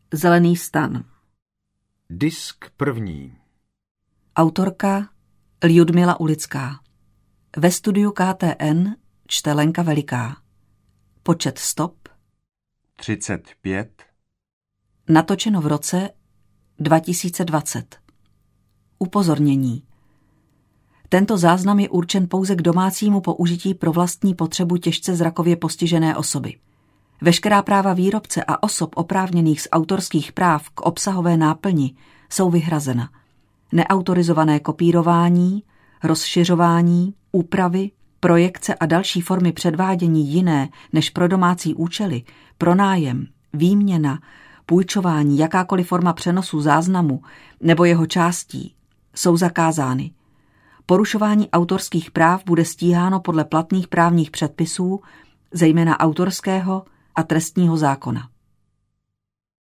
Zelený stan. Disk první. Autorka Ljudmila Ulická. Ve studiu KTN čte Lenka Veliká. Počet stop 35. Natočeno v roce 2020. Upozornění. Tento záznam je určen pouze k domácímu použití pro vlastní potřebu těžce zrakově postižené osoby. Veškerá práva výrobce a osob oprávněných z autorských práv k obsahové náplni jsou vyhrazena. Neautorizované kopírování, rozšiřování, úpravy, projekce a další formy předvádění jiné než pro domácí účely, pronájem, výměna, půjčování, jakákoliv forma přenosu záznamu nebo jeho částí jsou zakázány. Porušování autorských práv bude stíháno podle platných právních předpisů, zejména autorského a trestního zákona.